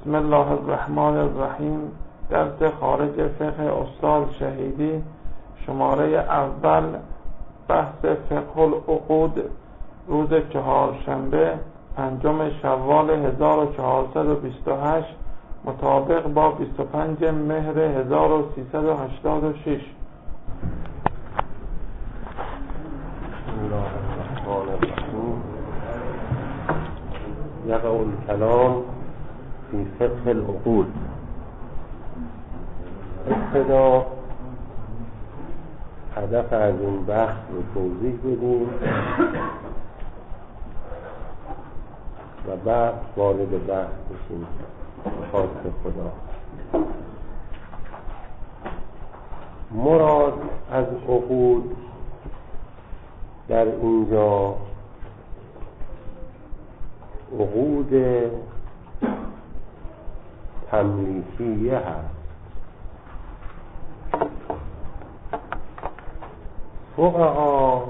بسم الله الرحمن الرحیم. درس خارج فقه استاد شهیدی، شماره اول، بحث فقه العقود، روز چهارشنبه 5 شوال 1428 مطابق با 25 مهر 1386. بسم الله الرحمن الرحیم. یقع الکلام فی فقه العقود. ابتدا هدف از این بحث رو توضیح بدیم و بعد وارد بحث بشیم. خواست خدا. مراد از عقود در اینجا عقود تملیکیه هست. فقها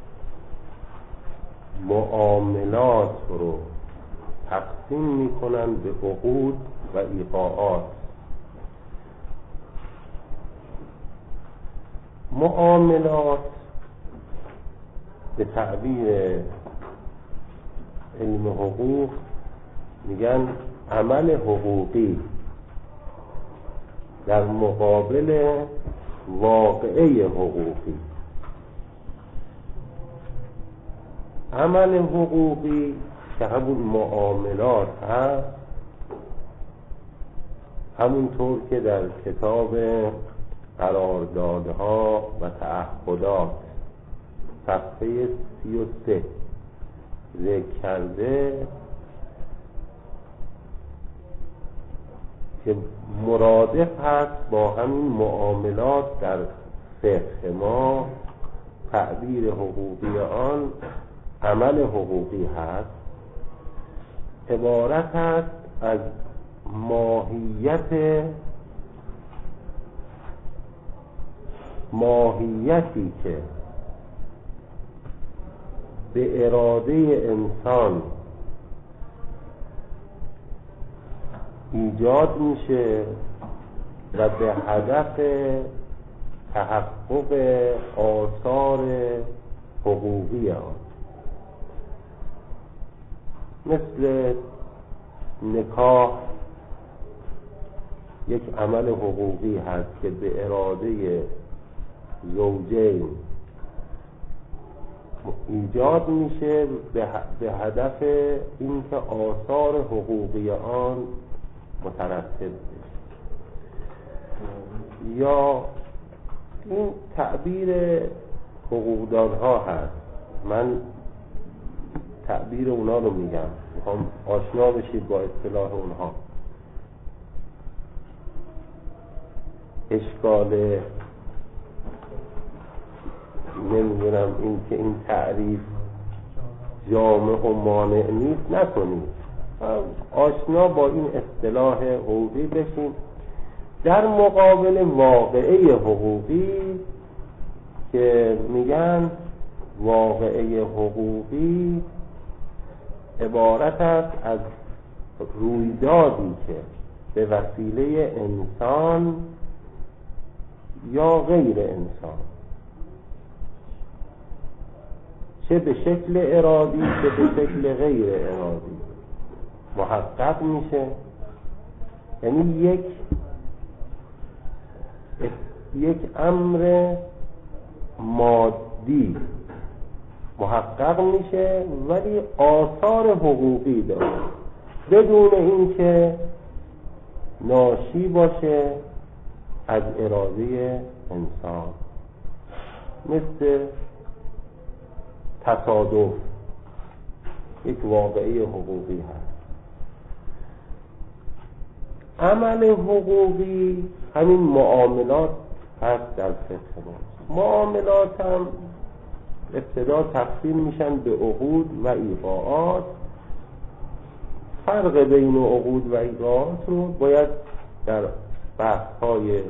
معاملات رو تقسیم میکنن به عقود و ایقاعات. معاملات به تعبیر علم حقوق میگن عمل حقوقی در مقابل واقعه حقوقی. عمل حقوقی که همون معاملات هست، همونطور که در کتاب قراردادها و تعهدات صفحه 33 ذکر کرده که مرادف هست با همین معاملات در فقه ما. تعبیر حقوقی آن عمل حقوقی هست، عبارت است از ماهیتی که به اراده انسان ایجاد میشه و به هدف تحقق آثار حقوقی آن، مثل نکاح یک عمل حقوقی هست که به اراده زوجین ایجاد میشه به هدف اینکه آثار حقوقی آن مترتب بشه. یا این تعبیر حقوقدان ها هست، من تعبیر اونا رو میگم، میخوام آشنا بشید با اصطلاح اونها. اشکال نمیدونم این که این تعریف جامع و مانع نیست نکنید، آشنا با این اصطلاح حقوقی بشین در مقابل واقعه حقوقی که میگن واقعه حقوقی عبارت است از رویدادی که به وسیله انسان یا غیر انسان، چه به شکل ارادی چه به شکل غیر ارادی، محقق میشه. یعنی یک امر مادی محقق میشه ولی آثار حقوقی داره بدون اینکه ناشی باشه از اراده انسان، مثل تصادف یک واقعه حقوقی هست. عمل حقوقی همین معاملات هست در فقه ما. معاملات هم ابتدا تقسیم میشن به عقود و ایقاعات. فرق بین عقود و ایقاعات رو باید در بحث‌های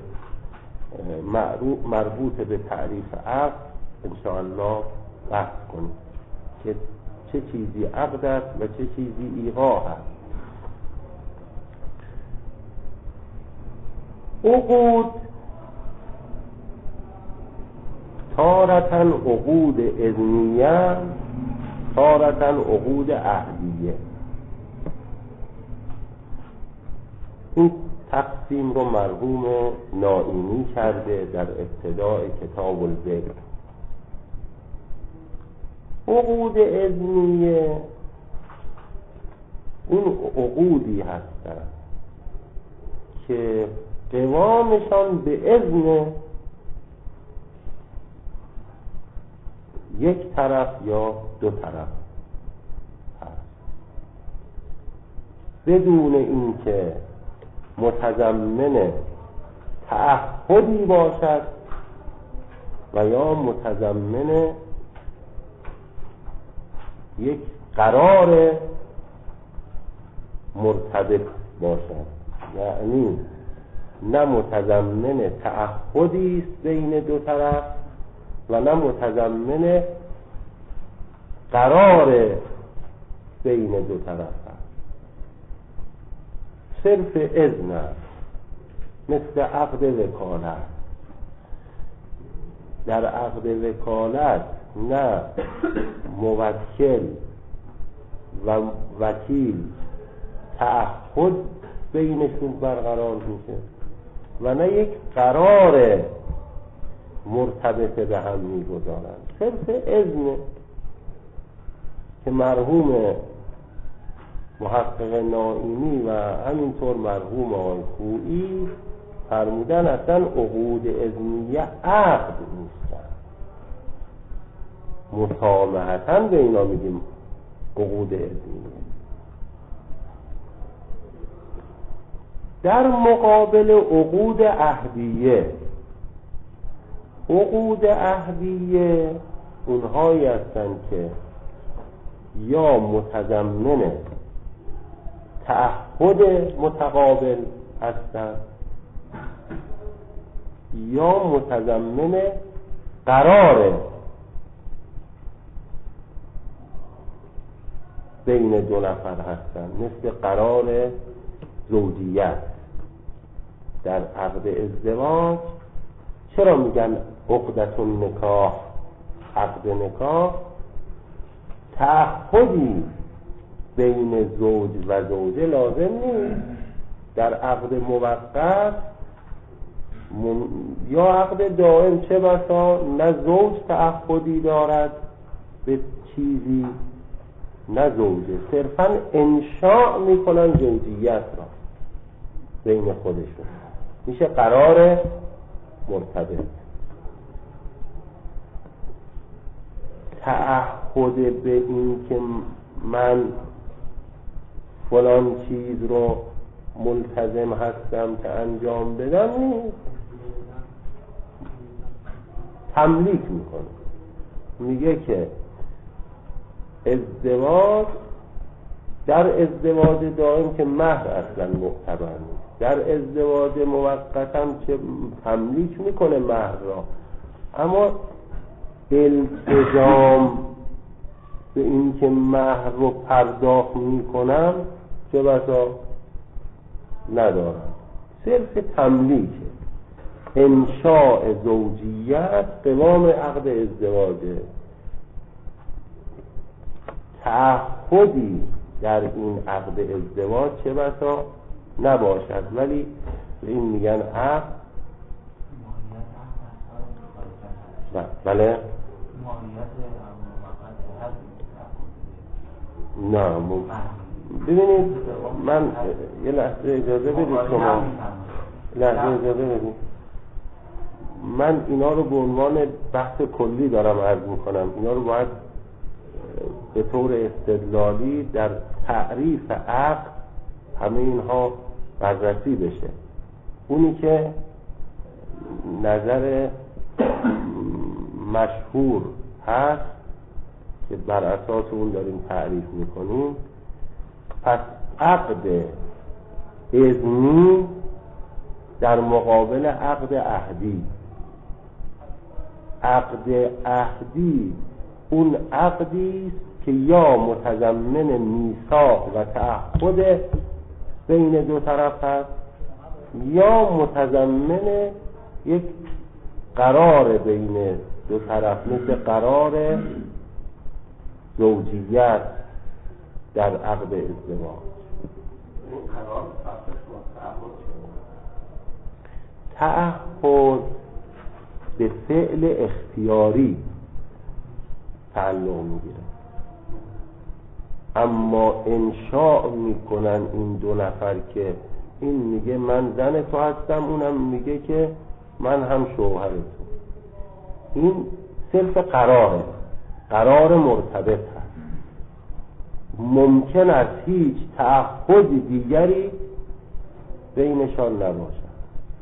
مربوط به تعریف عقد انشاءالله بحث کنیم که چه چیزی عقد است و چه چیزی ایقاع است. عقود تارتاً عقود اذنیه، تارتاً عقود عهدیه. این تقسیم رو مرحوم نائینی کرده در ابتداء کتاب الذکر. عقود اذنیه اون عقودی هستن که قوامشان به اذن یک طرف یا دو طرف هست، بدون اینکه متضمن تعهدی باشد و یا متضمن یک قرار مرتبط باشد. یعنی نه متضمن تعهدی است بین دو طرف و نه متضمن قرار بین دو طرف هست، صرف اذن است. مثل عقد وکالت. در عقد وکالت نه موکل و وکیل تعهد بینشون برقرار میشه و نه یک قرار مرتبط به هم میگذارند، صرف اذن که مرحوم محقق نائینی و همینطور مرحوم آقای خویی فرمودن اصلا عقود اذنیه عقد نیستن، مسامحتاً به اینا میگیم عقود اذنیه. در مقابل عقود عهدیه، عقود عهدیه اونهایی هستند که یا متضمن تعهد متقابل هستند یا متضمن قرار بین دو نفر هستند، مثل قرار زوجیت. در عقد ازدواج چرا میگن عقدة النکاح؟ عقد نکاح تعهدی بین زوج و زوجه لازم نیست. در عقد موقت یا عقد دائم چه بسا نه زوج تعهدی دارد به چیزی نه زوجه، صرفا انشاء میکنن زوجیت را بین خودشون، میشه قرار مرتبط. تعهد به این که من فلان چیز رو ملتزم هستم که انجام بدم نیست، تملیک میکنه. میگه که ازدواج، در ازدواج دائم که مهر اصلا معتبر نیست، در ازدواج موقت هم که تملیک میکنه مهر را، اما التزام به این که مهر رو پرداخت میکنم چه بسا ندارم، صرف تملیکه. انشاء زوجیت قوام عقد ازدواجه، تعهدی در این عقد ازدواج چه بسا نباشد، ولی به این میگن عقد. بله نه ببینید، من یه لحظه اجازه بدید، شما لحظه اجازه بدید، من اینا رو به عنوان بحث کلی دارم عرض میکنم. اینا رو باید به طور استدلالی در تعریف عقد همه اینها بررسی بشه. اونی که نظر مشهور هست که بر اساس اون داریم تعریف میکنیم، پس عقد اذنی در مقابل عقد عهدی. عقد عهدی اون عقدی است که یا متضمن میثاق و تعهد بین دو طرف هست یا متضمن یک قرار بین دو طرف، مثل قرار زوجیت در عقد ازدواج. این قرار فرقش با تعهد به فعل اختیاری تعلق میگیره، اما انشاء میکنن این دو نفر که این میگه من زن تو هستم، اونم میگه که من هم شوهر تو. این صرف قراره، قرار مرتبط هست. ممکن است هیچ تعهد دیگری بینشان نباشد.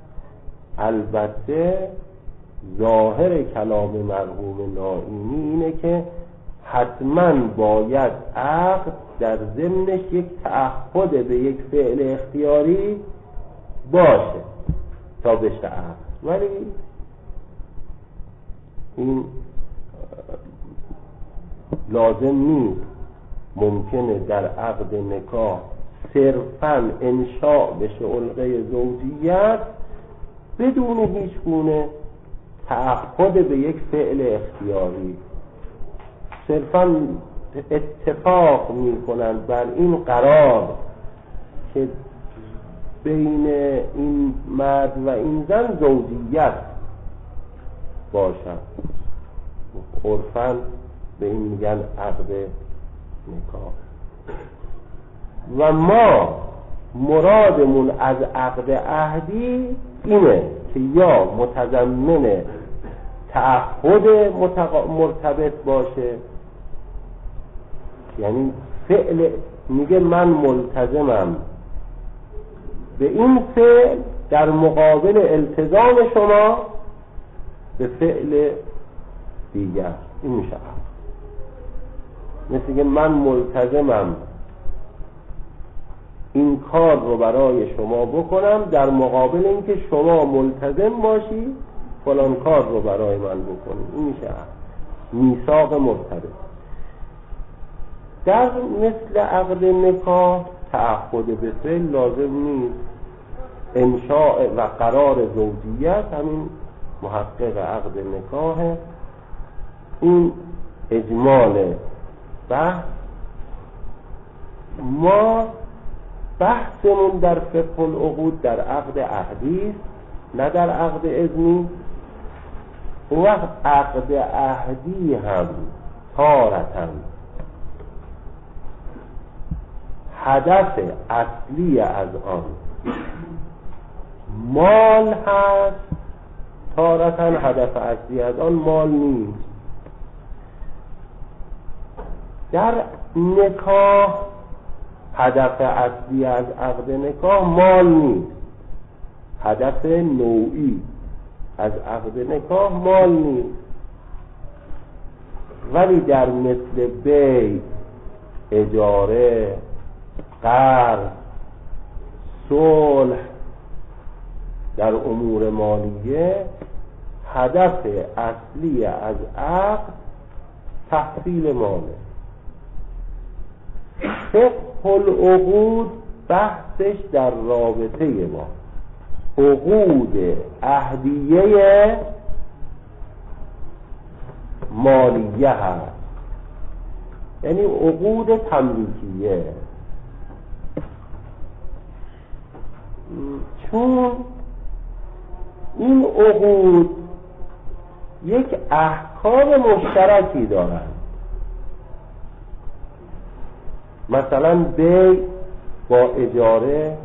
البته ظاهر کلام مرحوم نائینی اینه که حتما باید عقد در ضمنش یک تعهد به یک فعل اختیاری باشه تا بشه عقد، ولی این لازم نیست. ممکنه در عقد نکاح صرفاً انشاء بشه علقه زوجیت بدون هیچ گونه تعهد به یک فعل اختیاری، صرفاً اتفاق میکنند بر این قرار که بین این مرد و این زن زوجیت باشد. عرفاً به این میگن عقد نکاح. و ما مرادمون از عقد عهدی اینه که یا متضمن تعهد مرتبط باشه، یعنی فعل میگه من ملتزمم به این فعل در مقابل التزام شما به فعل دیگر، این میشه عقد. مثل که من ملتزمم این کار رو برای شما بکنم در مقابل اینکه شما ملتزم باشی فلان کار رو برای من بکنی، این میشه میثاق مرتبط. در مثل عقد نکاح تعهد به فعل لازم نیست. انشاء و قرار زوجیت همین محقق عقد نکاح. این اجمال بحث. ما بحثمون در فقه العقود در عقد عهدی نه در عقد اذنی. اون وقت عقد عهدی هم تارتاً هدف اصلی از آن مال هست، تارتاً هدف اصلی از آن مال نیست. در نکاح هدف اصلی از عقد نکاح مال نیست، هدف نوعی از عقد نکاح مال نیست. ولی در مثل بیع، اجاره، قرض، صلح، در امور مالیه هدف اصلی از عقد تحصیل ماله. فقه العقود بحثش در رابطه با عقود عهدیه مالیه هست، یعنی عقود تملیکیه. چون این عقود یک احکام مشترکی دارند. مثلا بیع با اجاره،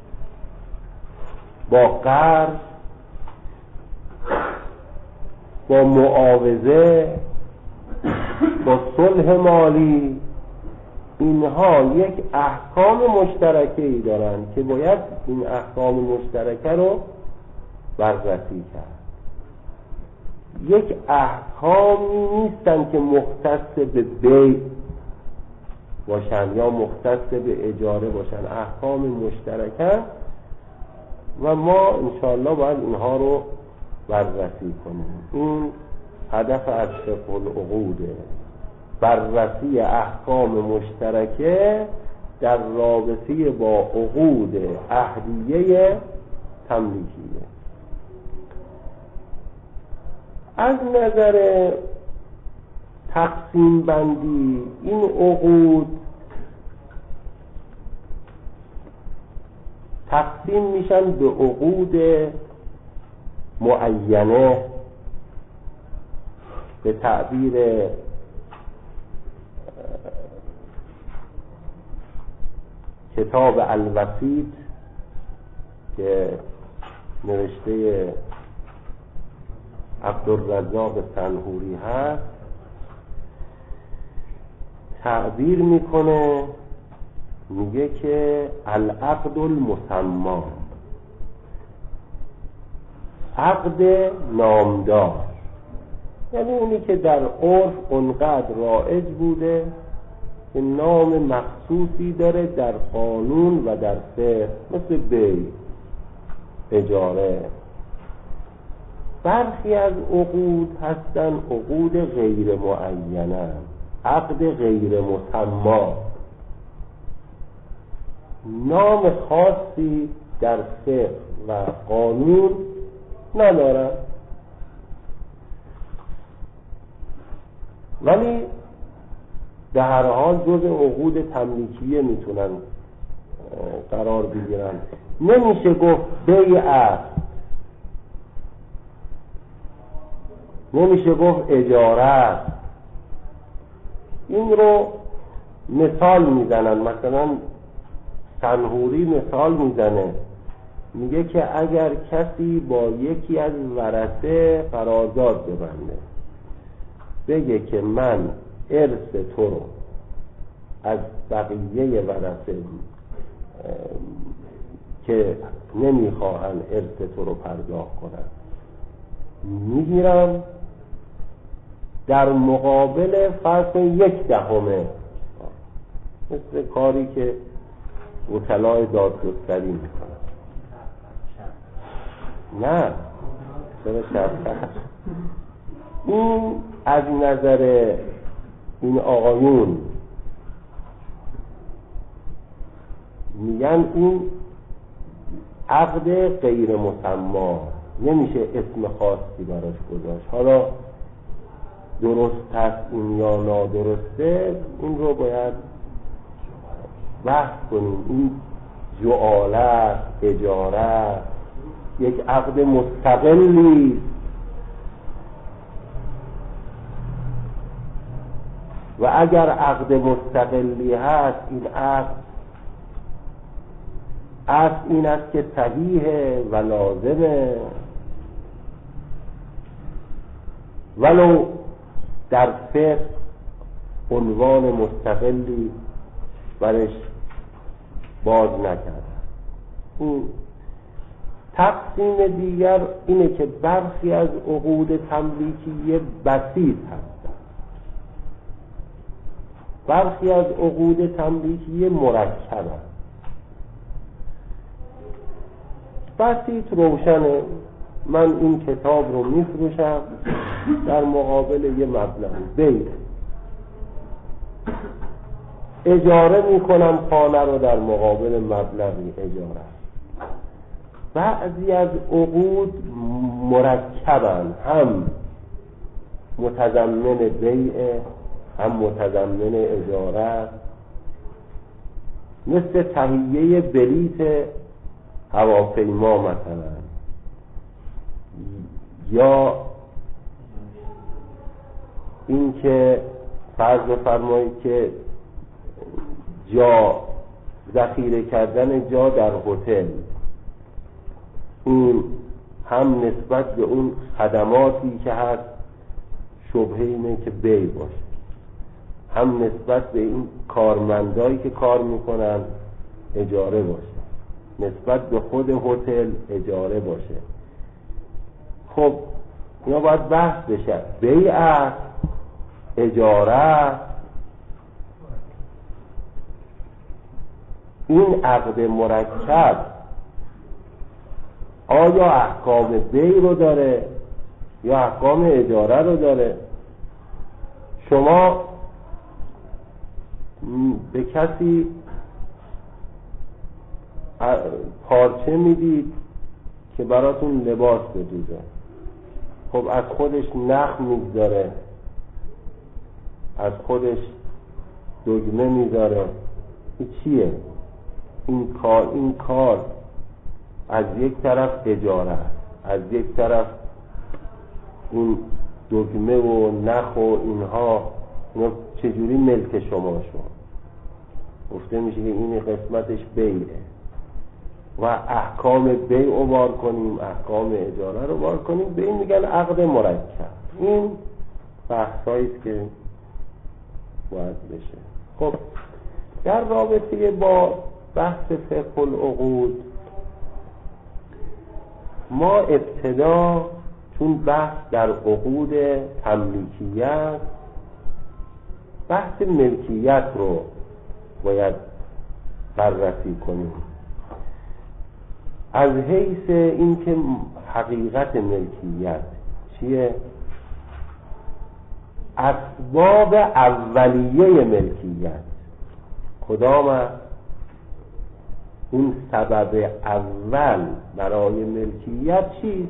با قرض، با معاوضه، با صلح مالی، اینها یک احکام مشترکی دارند که باید این احکام مشترکه رو بررسی کرد. یک احکامی نیستن که مختص به بیع باشن یا مختص به اجاره باشن، احکام مشترکه و ما انشاءالله باید اینها رو بررسی کنیم. این هدف از فقه العقوده، بررسی احکام مشترکه در رابطه با عقود عهدیه تملیکیه. از نظر تقسیم بندی این عقود تقسیم میشن به عقود معینه، به تعبیر کتاب الوسیط که نوشته عبدالرزاق سنهوری هست تعبیر میکنه، میگه که العقد المسمى، عقد نامدار، یعنی اونی که در عرف اونقدر رایج بوده که نام مخصوصی داره در قانون و در فقه، مثل بیع، اجاره. برخی از عقود هستن عقود غیر معینه، عقد غیر مسمى، نام خاصی در فقه و قانون ندارن ولی در هر حال جز عقود تملیکیه میتونن قرار بگیرن. نمیشه گفت بیع است، نمیشه گفت اجاره است. این رو مثال میزنن، مثلا سنهوری مثال میزنه، میگه که اگر کسی با یکی از ورثه قرارداد ببنده، بگه که من ارث تو رو از بقیه ورثه که نمیخواهن ارث تو رو پرداخت کنن میگیرم، در مقابل فرض 1/10، مثل کاری که وکلای دادگستری میکنن. نه چرا شرط؟ این از نظر این آقایون میگن این عقد غیر مسمى، نمیشه اسم خاصی براش گذاشت. حالا درست هست این یا نادرسته، این رو باید بحث کنیم. این جعاله، اجاره یک عقد مستقلی و اگر عقد مستقلی هست، این عقد اصل این است که صحیحه و لازمه، ولو در فقه عنوان مستقلی برش باز نکرد. این تقسیم دیگر اینه که برخی از عقود تملیکیه بسیط هستند، برخی از عقود تملیکیه مرکبند. بسیط روشنه، من این کتاب رو میفروشم در مقابل یه مبلغ، بیع. اجاره میکنم خانه رو در مقابل مبلغی اجاره. بعضی از عقود مرکبن، هم متضمن بیع هم متضمن اجاره، مثل تهیه بلیت هواپیما مثلا، یا این که فرض بفرمایید که جا ذخیره کردن جا در هتل، این هم نسبت به اون خدماتی که هست شبهه اینه که بیع باشه، هم نسبت به این کارمندایی که کار میکنن اجاره باشه، نسبت به خود هتل اجاره باشه. خب اینا باید بحث بشه، بیع است، اجاره. این عقد مرکب آیا احکام بیع رو داره یا احکام اجاره رو داره؟ شما به کسی پارچه میدید که براتون لباس بدوزه. خب از خودش نخ میگذاره، از خودش دگمه میذاره. این چیه؟ این کار از یک طرف اجاره است، از یک طرف این دگمه و نخ و اینها چجوری ملک شما شد؟ گفته میشه که این قسمتش بیعه و احکام بیع رو بار کنیم، احکام اجاره رو بار کنیم، به این میگن عقد مرکب. این بحثاییست که باید بشه. خب در رابطه با بحث فقه العقود ما ابتدا چون بحث در عقود تملیکیت، بحث ملکیت رو باید بررسی کنیم از حیث اینکه حقیقت ملکیت چیه، اسباب اولیه ملکیت کدام است، اون سبب اول برای ملکیت چیست،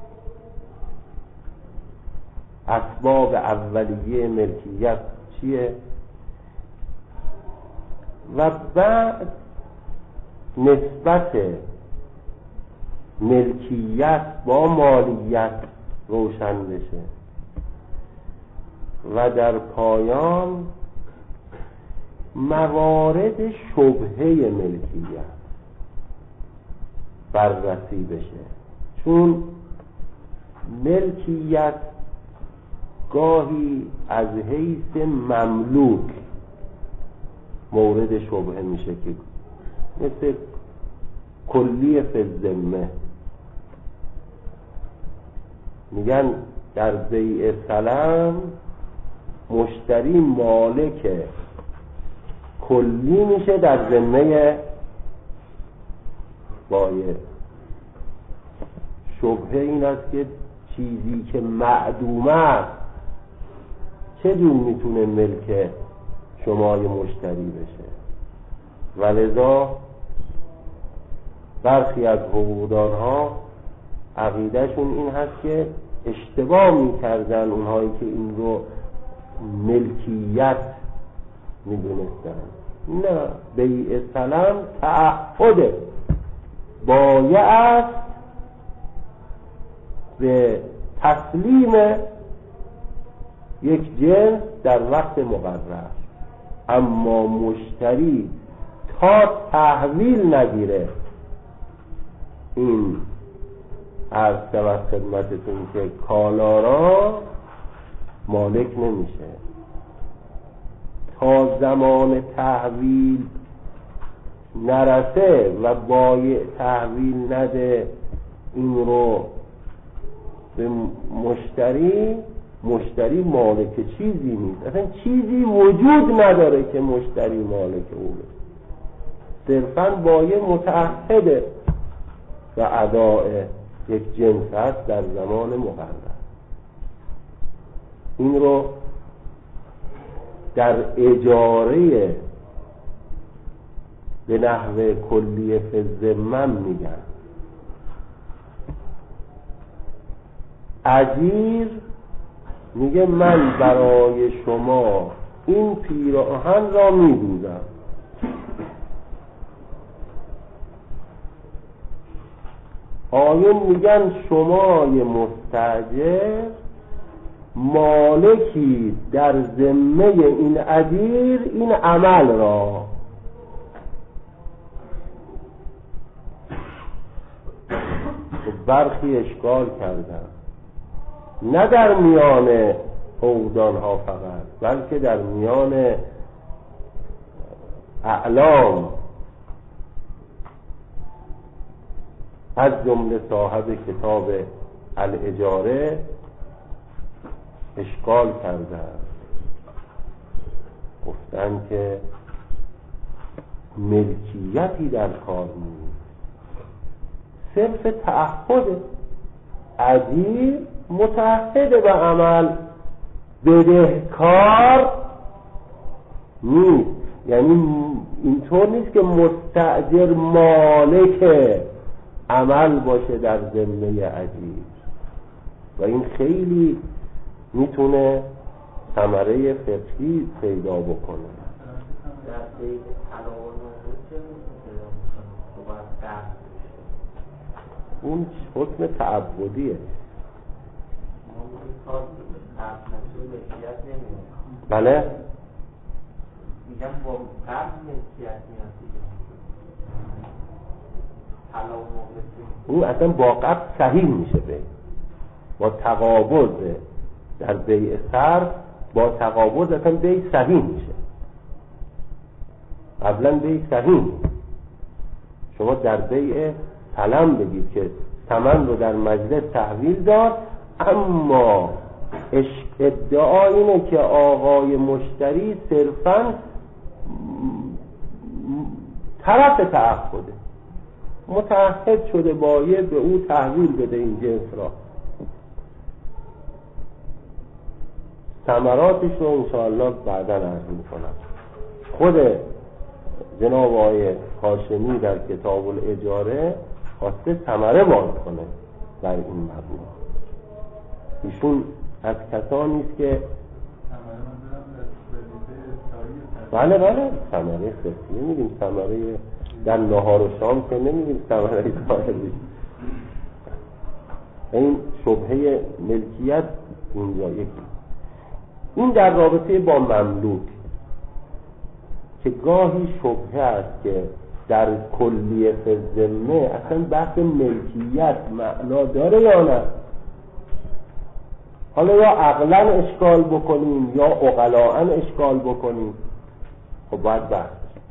اسباب اولیه ملکیت چیه، و بعد نسبت ملکیت با مالیت روشن بشه و در پایان موارد شبهه ملکیت بررسی بشه. چون ملکیت گاهی از حیث مملوک مورد شبهه میشه که مثل کلیه فی الذمه، میگن در بیع سلم مشتری مالک کلی میشه در ذمه بایع. شبهه این است که چیزی که معدومه است چجور میتونه ملک شمای مشتری بشه؟ ولذا برخی از حقوقدارها عقیدهشون این هست که اشتباه میکردن اونهایی که این رو ملکیت میدونستن. نه، بیع سلم تعهد بایع است به تسلیم یک جنس در وقت مقرر، اما مشتری تا تحویل نگیره این عرض شود خدمتتون که کالا را مالک نمیشه. تا زمان تحویل نرسه و بایع تحویل نده این رو به مشتری مالک چیزی نیست، اصلا چیزی وجود نداره که مشتری مالک او بشه. صرفاً بایع متعهد و اداء یک جنس هست در زمان مقرر. این رو در اجاره به نحو کلیه فی الذمه میگن. اجیر میگه من برای شما این پیراهن را میدوزم، آیون میگن شمای مستاجر مالکی در ذمه این اجیر این عمل را. برخی اشکال کردن، نه در میان حقوقدانها فقط بلکه در میان اعلام از جمله صاحب کتاب الاجاره اشکال کردن، گفتن که ملکیتی در کار نیست، صرف تعهد. اجیر متعهد به عمل، بدهکار نیست. یعنی اینطور نیست که مستاجر مالک عمل باشه در ذمه اجیر و این خیلی میتونه ثمره فقهی پیدا بکنه. در بیت تلاوت چه پیدا میکنه؟ اون حکم تعبدیه. بله میگم با قبل ملکیت میاد دیگه. اون اصلا با قبل صحیح میشه بیع، با تقابض در بیع صرف با تقابض اصلا بیع صحیح میشه. قبلا بیع صحیح شما در بیع سلام بگید که ثمن رو در مجلس تحویل داد، اما ادعا اینه که آقای مشتری صرفاً طرف تعهده، متعهد شده باید به او تحویل بده این جنس را. ثمراتش رو انشاءالله بعدا عرض میکنم. خود جناب آقای هاشمی در کتاب الاجاره خواسته ثمره باز کنه در این مبنا. ایشون از کسانی است که بله ثمره خصیه میگیم، ثمره در نهار و شام که نمیگیم ثمره ظاهری. این شبهه ملکیت اینجا یکی. این در رابطه با مملوک که گاهی شبهه است که در کلیه ذمه اصلا بحث ملکیت معنا داره یا نه. حالا یا عقلاً اشکال بکنیم یا عقلاً اشکال بکنیم، خب باید بحث.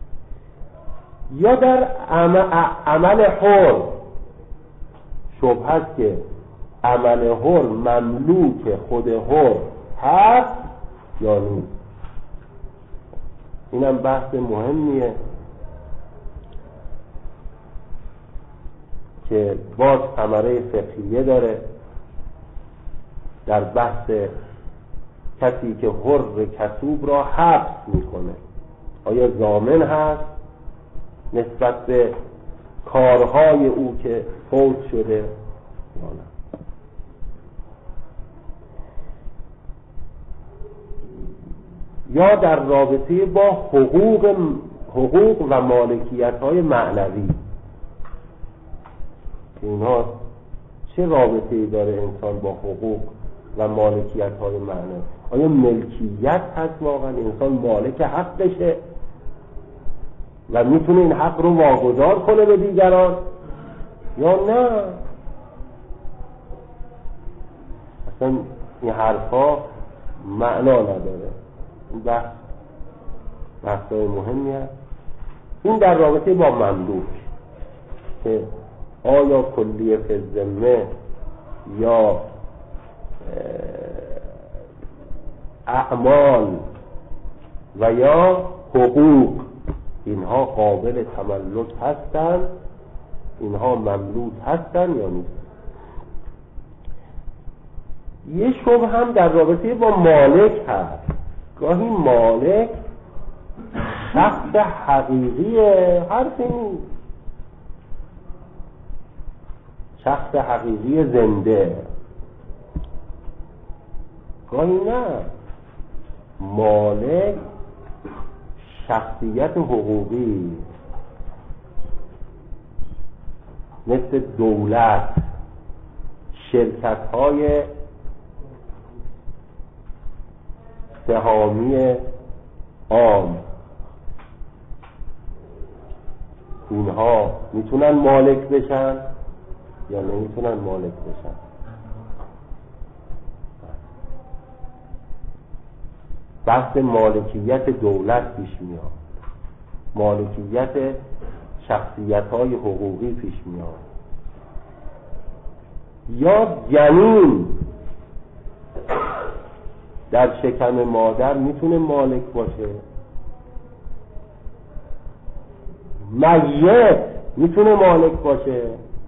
یا در عمل حر شبهه است که عمل حر مملوک خود حر هست یا نیست. اینم بحث مهمیه که باز ثمره فقهیه داره در بحث کسی که حر کسوب را حبس میکنه، آیا ضامن هست نسبت به کارهای او که فوت شده یا نه. یا در رابطه با حقوق و مالکیت‌های معنوی، اینها چه رابطه‌ای داره انسان با حقوق و مالکیت‌های معنوی؟ آیا ملکیت هست واقعا انسان مالک حق بشه و میتونه این حق رو واگذار کنه به دیگران یا نه؟ اصلا این حرفا معنا نداره. این بحثای مهمی هست. این در رابطه با مملوک که آیا کلیه فی الذمه یا اعمال و یا حقوق اینها قابل تملک هستند، اینها مملوک هستند یا نیست. یه شبهه هم در رابطه با مالک هست. گاهی مالک شخص حقیقیه، حرفی نیست، شخص حقیقی زنده. گاهی نه، مالک شخصیت حقوقی مثل دولت، شرکت‌های سهامی عام، اینها میتونن مالک بشن یا نمیتونن مالک بشن. بحث مالکیت دولت پیش میاد، مالکیت شخصیت‌های حقوقی پیش میاد. یا جنین در شکم مادر میتونه مالک باشه، میت میتونه مالک باشه.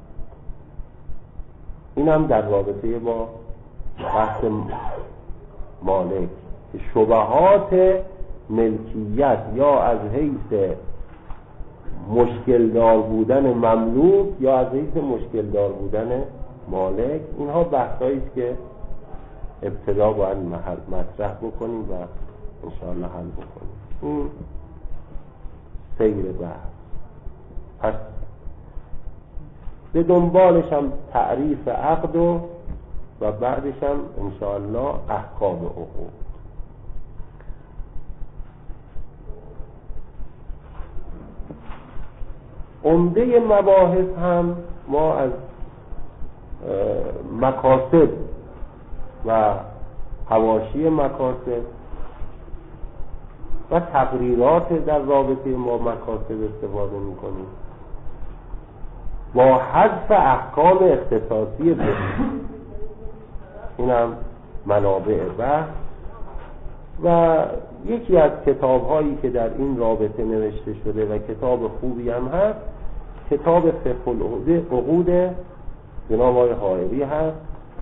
این هم در رابطه با بحث مالک. شبهات ملکیت یا از حیث مشکل دار بودن مملوک یا از حیث مشکل دار بودن مالک. اینها بحثایی است که ابتدا باید مطرح بکنیم و انشاءالله حل بکنیم. این سیر بحث. پس به دنبالش هم تعریف عقد و بعدش هم انشاءالله احکام عقود. عمده مباحث هم ما از مکاسب و حواشی مکاسب و تقریرات در رابطه با مکاسب استفاده میکنیم با حذف احکام اختصاصی فقهی. این هم منابع بحث و یکی از کتاب هایی که در این رابطه نوشته شده و کتاب خوبی هم هست کتاب فقه العقود جناب آقای حائری هست.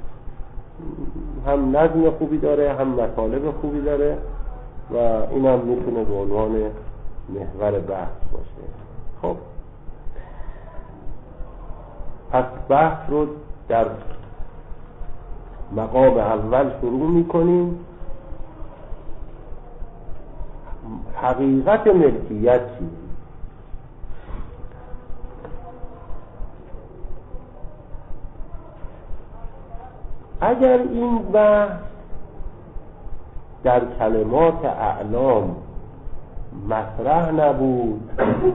هم نظم خوبی داره هم مطالب خوبی داره و این هم میتونه به عنوان محور بحث باشه. خب پس بحث رو در مقام اول شروع میکنیم. حقیقت ملکیت چیه؟ اگر این بحث در کلمات اعلام مطرح نبود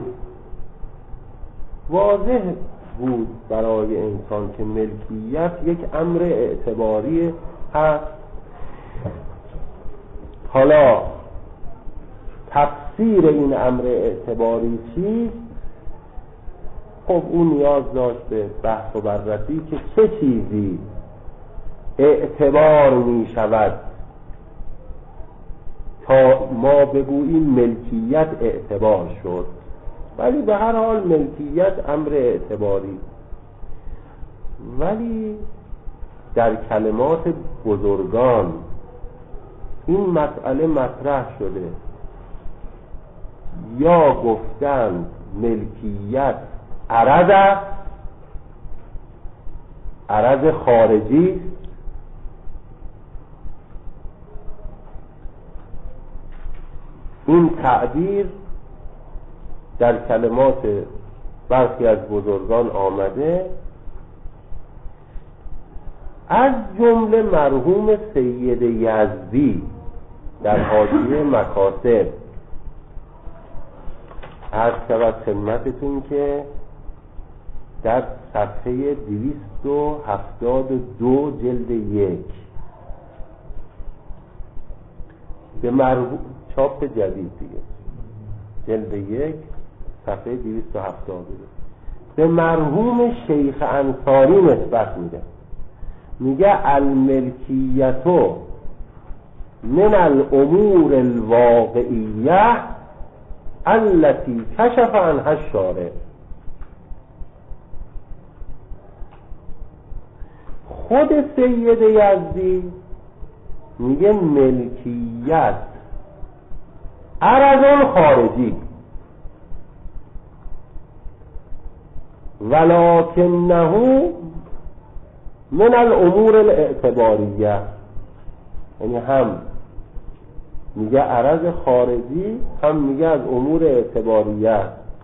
واضح بود برای انسان که ملکیت یک امر اعتباری هست. حالا تفسیر این امر اعتباری چیست؟ خب اون نیاز داشت به بحث و بررسی که چه چیزی اعتبار می شود تا ما بگوییم ملکیت اعتبار شد. ولی به هر حال ملکیت امر اعتباری. ولی در کلمات بزرگان این مسئله مطرح شده، یا گفتند ملکیت عرض است، عرض خارجی است، این تعبیر در کلمات برخی از بزرگان آمده، از جمله مرحوم سید یزدی در حاشیه مکاسب. عرض شود خدمتتون که در صفحه 272 جلد 1 به مرحوم چاپ جدید دیگه جلد 1 صفحه 272 به مرحوم شیخ انصاری نسبت میده. میگه الملکیتو من الامور الواقعیه التي کشف عنها الشارع. خود سید یزدی میگه ملکیت عرض خارجی ولکنه من الامور الاعتباریه، یعنی هم میگه عرض خارجی هم میگه از امور اعتباریه.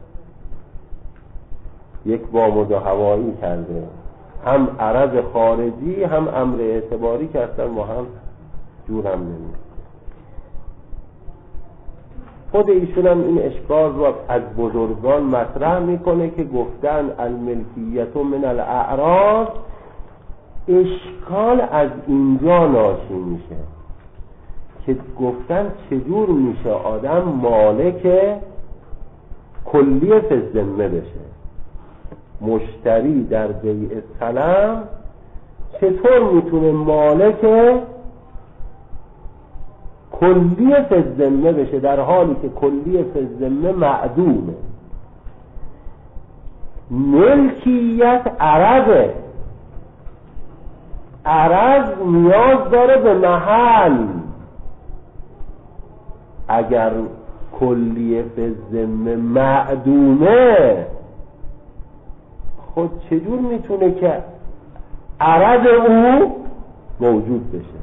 یک بامد و هوایی کرده، هم عرض خارجی هم امر اعتباری که اصلا با هم جور هم نمیده. خود ایشون هم این اشکال رو از بزرگان مطرح میکنه که گفتن الملکیت من الاعراض. اشکال از اینجا ناشی میشه که گفتن چجور میشه آدم مالک کلیه فی الذمه بشه. مشتری در بیع سلم چطور میتونه مالک کلیه فی الذمه بشه در حالی که کلیه فی الذمه معدومه؟ ملکیت عرضه، عرض نیاز داره به محل. اگر کلیه فی ذمه معدومه، خود چجور میتونه که عرض او موجود بشه؟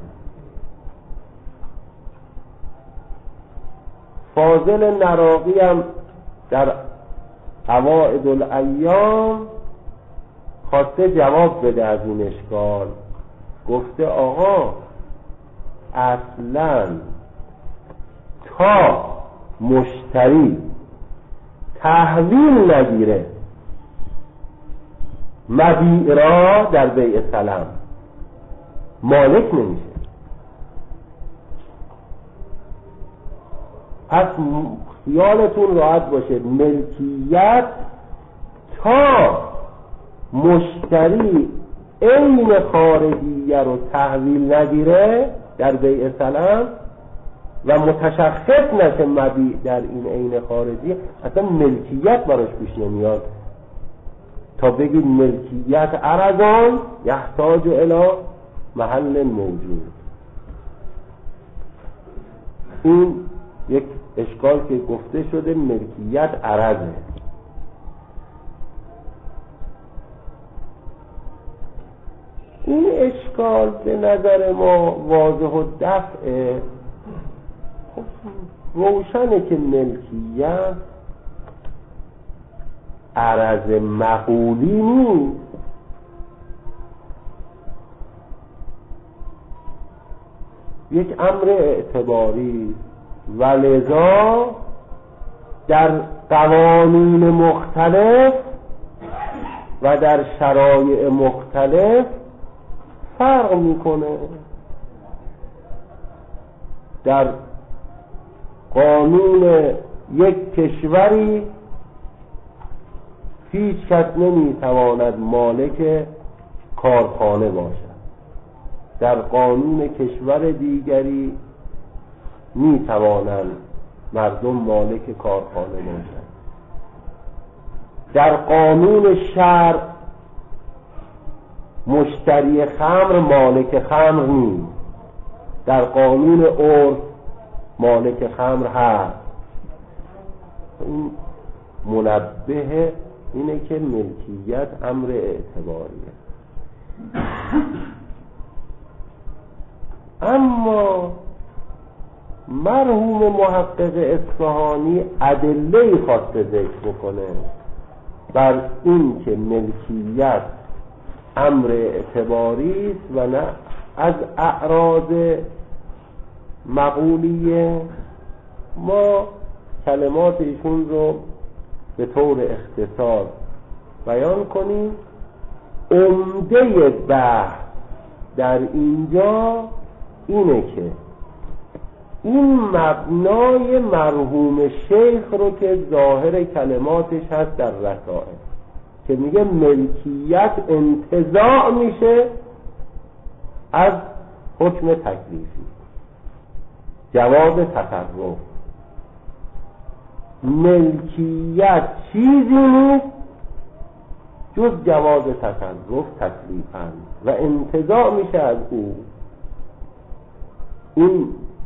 فاضل نراقی هم در قواعد الایام خواسته جواب بده از این اشکال. گفته آقا اصلا تا مشتری تحویل نگیره مبیع را در بیع سلم مالک نمیشه. پس خیالتون راحت باشه، ملکیت تا مشتری عین خارجیه رو تحویل نگیره در بیع سلم و متشخص نشه مبیع در این عین خارجی، اصلا ملکیت براش پیش نمیاد. تا بگید ملکیت عرضان یحتاج الی محل موجود. این یک اشکال که گفته شده ملکیت عرضه. این اشکال به نظر ما واضح و دفعه. خب روشنه که ملکیت عرض مقولی نیست، یک امر اعتباری، ولذا در قوانین مختلف و در شرایع مختلف فرق میکنه. در قانون یک کشوری هیچ کس نمیتواند مالک کارخانه باشد، در قانون کشور دیگری میتوانند مردم مالک کارخانه باشند. در قانون شرع مشتری خمر مالک خمر نیست، در قانون عرف مالک خمر هست. این منبه اینه که ملکیت امر اعتباریه. اما مرحوم محقق اصفهانی ادله خواسته ذکر بکنه بر این که ملکیت امر اعتباری است و نه از اعراض مقولیه. ما کلمات ایشون رو به طور اختصار بیان کنیم. عمده بحث در اینجا اینه که این مبنای مرحوم شیخ رو که ظاهر کلماتش هست در رسائل که میگه ملکیت انتزاع میشه از حکم تکلیفی، جواز تصرف. ملکیت چیزی نیست جز جواز تصرف تکلیفاً و انتزاع میشه از او. این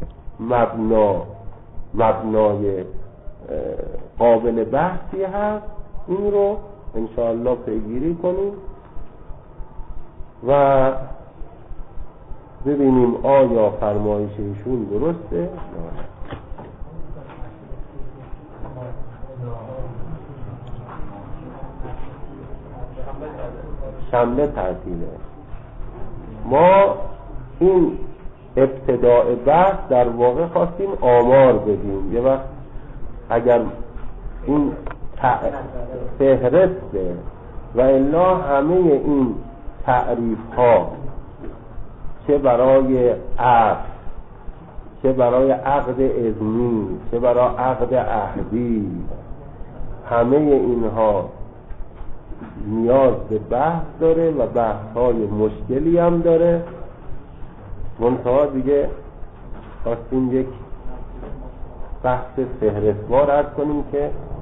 مبنای قابل بحثی هست. این رو انشاءالله پیگیری کنیم و ببینیم آیا فرمایش ایشون درسته. شنبه تعطیله. ما این ابتداء بحث در واقع خواستیم آمار بدیم. یه وقت اگر این فهرسته و الا همه این تعریف ها چه برای عقد، چه برای عقد اذنی، چه برای عقد عهدی، همه اینها نیاز به بحث داره و بحث های مشکلی هم داره. منتها دیگه خواستیم یک بحث فهرستوار عرض کنیم که